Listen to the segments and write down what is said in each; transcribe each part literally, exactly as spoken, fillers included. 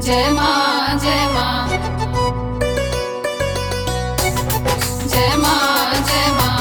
जय माँ जय माँ जय माँ जय माँ।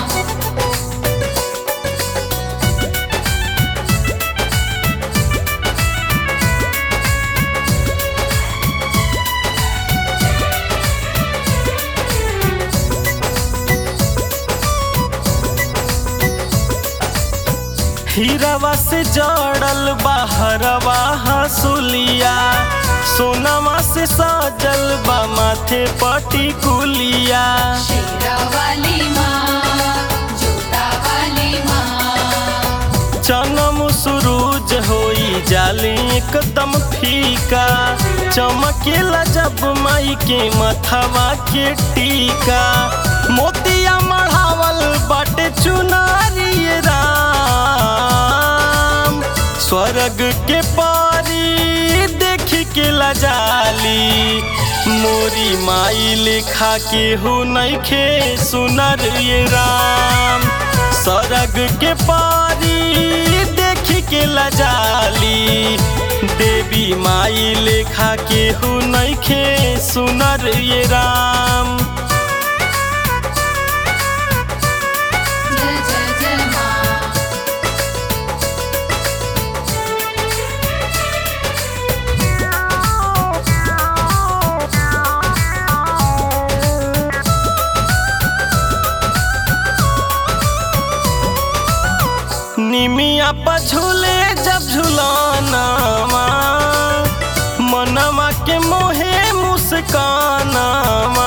हीरावा से जड़ल बाहरवा हसुलिया, सोनावा से सजल बा माथे पटी कुलिया। शेरा वाली माँ जोता वाली माँ, चनम सुरूज होई जाली एकदम फीका, चमकेला जब माई के मथवा के टीका। मोतिया मढ़ावल बाटे चुनारी राम, स्वर्ग के पारी देख के लजाली। मोरी माई लेखा के हो नइखे सुनर ये राम, स्वर्ग के पारी देख के लजाली। देवी माई लेखा के हो नइखे सुनर ये राम। जय जय जय माँ। निमिया पर झूले जब झुलानावा, मनवा के मोहे मुस्कानावा।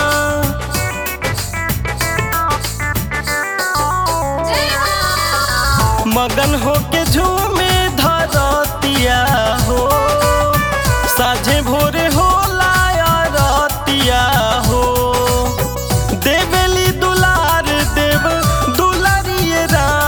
मगन होके झूमे धरतिया हो, साझे भोरे होला रतिया हो। देवेली दुलार देव दुलारिये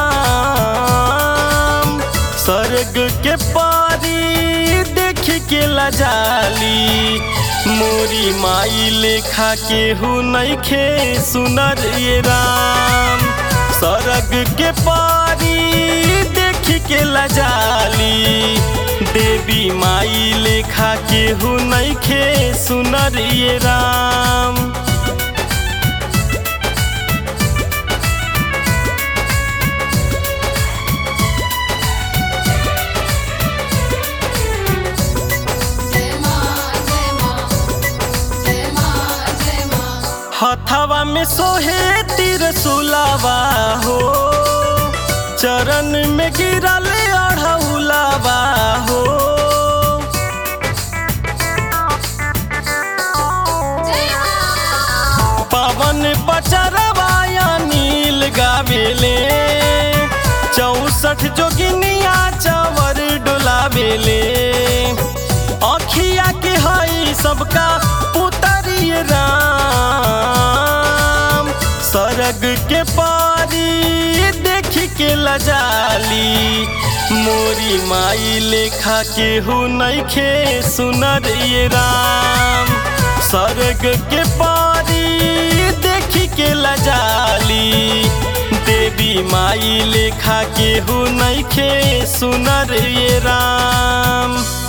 राम, स्वर्ग के पारी देख के लजाली। मोरी माई लेखा के हो नइखे सुनर ये राम, स्वर्ग के पारी देख के लजाली। देवी माई लेखा के हो नइखे सुनर ये राम। जय माँ जय माँ जय माँ जय माँ। हथवा में सोहे तिरसुलावा हो, चरण में गिरल अढ़ौलावा हो। पावन पचरवा नील गावेले, चौसठ जोगिनिया चवर डोलावेले। अखिया के हई सबका पुतरिये राम, स्वर्ग के पारी देख के लजाली। मोरी माई लेखा के हो नइखे सुनर ये राम, स्वर्ग के पारी देख के लजाली। देवी माई लेखा के हो नइखे सुनर ये राम।